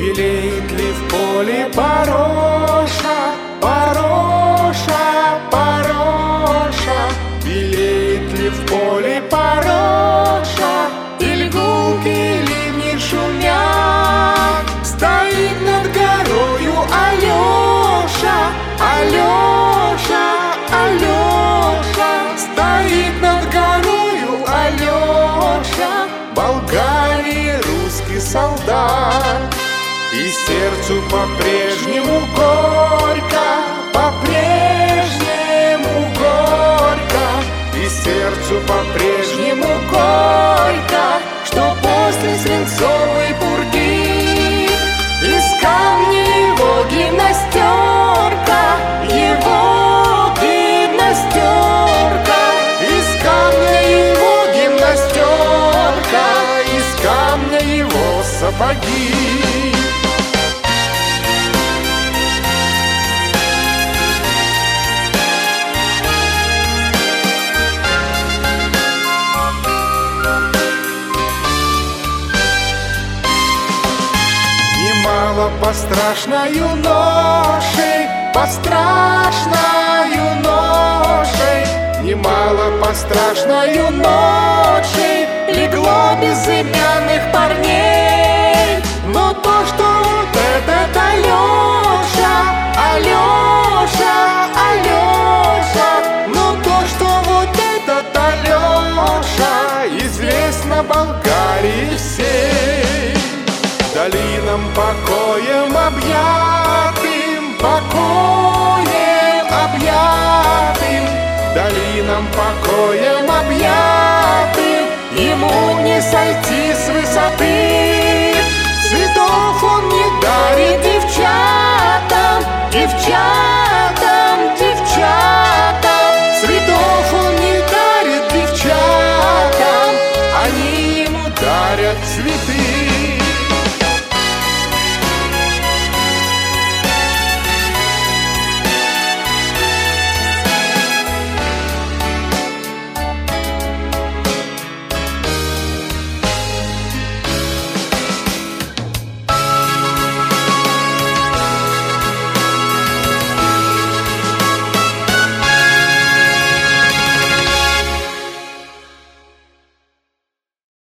Белеет ли в поле пороша, пороша, пороша? Белеет ли в поле пороша, или гулки ливни шумят? Стоит над горою Алеша, Алеша, Алеша. Стоит над горою Алеша, Болгарии русский солдат. И сердцу по-прежнему горько, по-прежнему горько. И сердцу по-прежнему горько, что после свинцовой пурги из камня его гимнастерка, его гимнастерка. Из камня его гимнастерка, из камня его сапоги. Немало по страшною ношей, по страшною ношей, немало по страшною ношей легло безымянных парней. Но то, что вот этот Алеша, Алеша, Алеша, но то, что вот этот Алеша известно Болгарии всей. Долинам покоем объятым, покоем объятым, долинам покоем объятым, ему не сойти с высоты. Цветов он не дарит девчатам, девчатам, девчатам. Цветов он не дарит девчатам, они ему дарят цветы.